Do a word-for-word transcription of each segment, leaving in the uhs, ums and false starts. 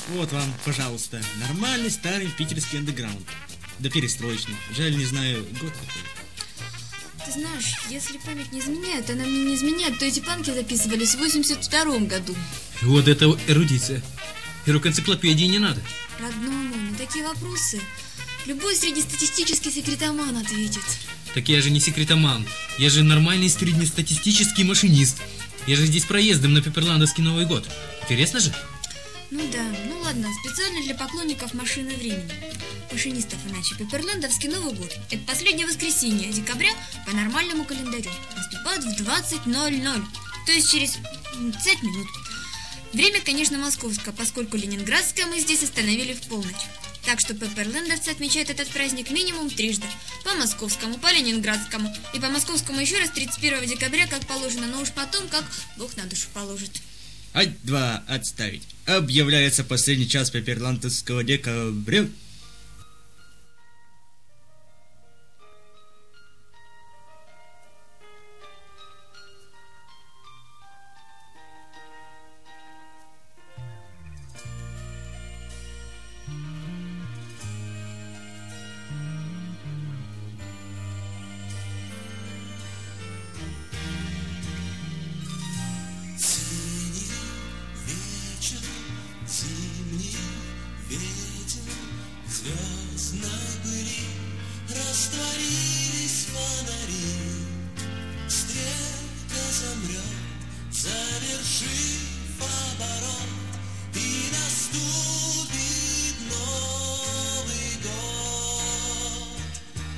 Вот вам, пожалуйста, нормальный старый питерский андеграунд. Да перестроечный. Жаль, не знаю, год какой. Ты знаешь, если память не изменяет, она мне не изменяет, то эти панки записывались в восемьдесят втором году. Вот это эрудиция. И рук энциклопедии не надо. Родной мой, на такие вопросы любой среднестатистический секретоман ответит. Так я же не секретоман. Я же нормальный среднестатистический машинист. Я же здесь проездом на Пеперландовский Новый год. Интересно же? Ну да, ну ладно, специально для поклонников машины времени. Машинистов иначе. Пеперландовский Новый год. Это последнее воскресенье декабря по нормальному календарю. Наступает в двадцать ноль ноль, то есть через пять минут. Время, конечно, московское, поскольку ленинградское мы здесь остановили в полночь. Так что пеперлендовцы отмечают этот праздник минимум трижды. По московскому, по ленинградскому. И по московскому еще раз тридцать первого декабря, как положено, но уж потом, как Бог на душу положит. Ать-два, отставить. Объявляется последний час пеперландовского декабря. Зимний ветер, звездной пыли, растворились фонари. Стрелка замрет, завершив оборот, и наступит Новый год.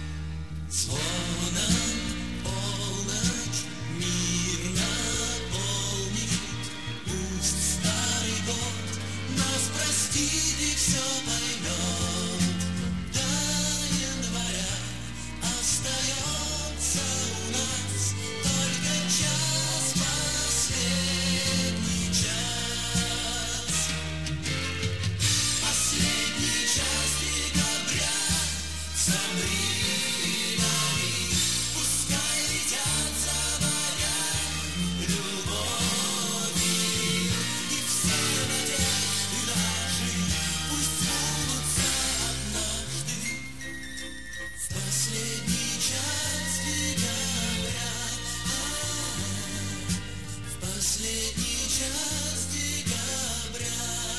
Звоном полночь мир наполнит, пусть старый год нас простит и все поймет. До января остается у нас только час, последний час. Последний час декабря, замри на миг, пускай летят заводя любовь и все надежды наши пусть сбудутся однажды. В последний час декабря, в последний час декабря.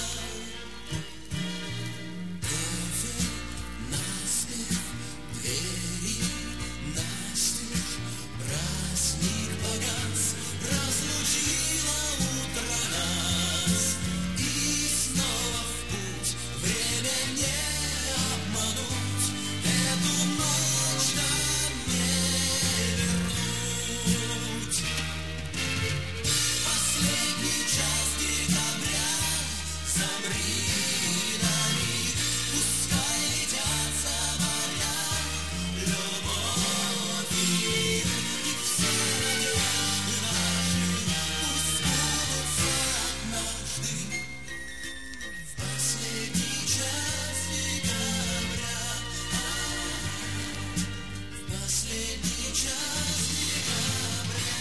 Кофе наспех, двери настежь, праздник погас, разлучило утро нас. И снова в путь, время не обмануть, эту ночь нам не вернуть. Последний час декабря, замри на миг, пускай летят заводя любовь и мир, и все надежды наши пусть сбудутся однажды. В последний час декабря, в последний час декабря.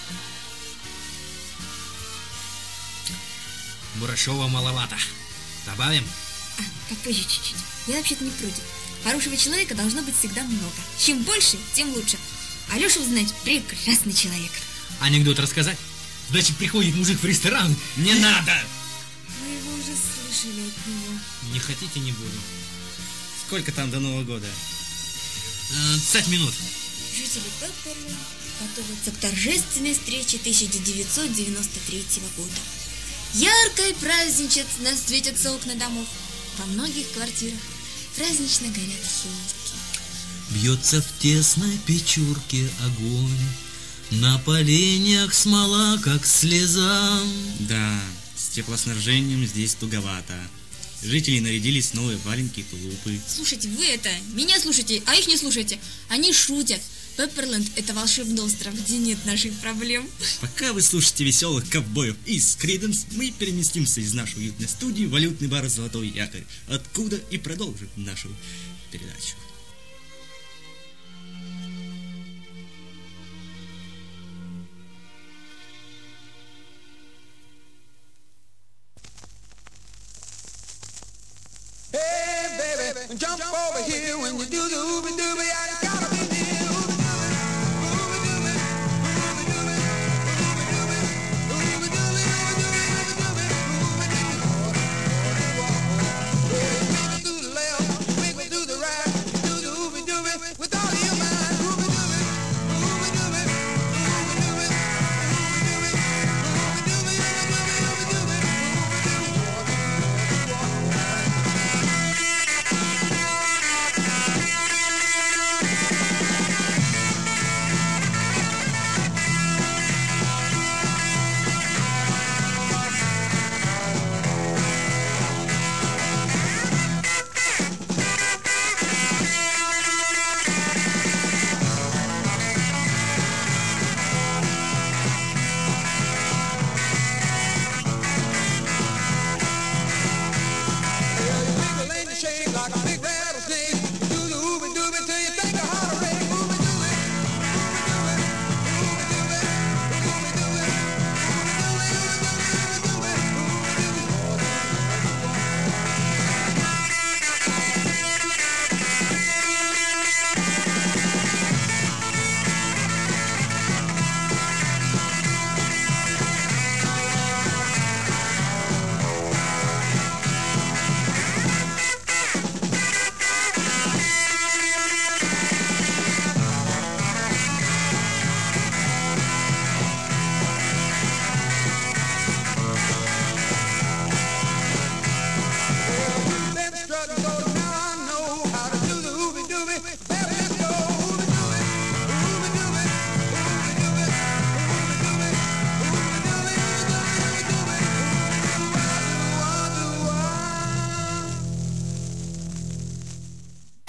Мурашова маловато. Добавим? А, попозже чуть-чуть. Я вообще-то не против. Хорошего человека должно быть всегда много. Чем больше, тем лучше. Алеша, вы знаете, прекрасный человек. Анекдот рассказать? Значит, приходит мужик в ресторан. Не надо! Мы его уже слышали от него. Не хотите, не буду. Сколько там до Нового года? Пять минут. Жители Пепперленда готовятся к торжественной встрече тысяча девятьсот девяносто третьего года. Ярко и празднично светятся окна домов. Во многих квартирах празднично горят елки. Бьется в тесной печурке огонь, на поленьях смола, как слеза. Да, с теплоснабжением здесь туговато. Жители нарядились в новые валенки и тулупы. Слушайте, вы это, меня слушайте, а их не слушайте. Они шутят. Пепперленд – это волшебный остров, где нет наших проблем. Пока вы слушаете веселых ковбоев из Криденс, мы переместимся из нашей уютной студии в валютный бар «Золотой якорь», откуда и продолжим нашу передачу. and jump over here when you do the ooby dooby.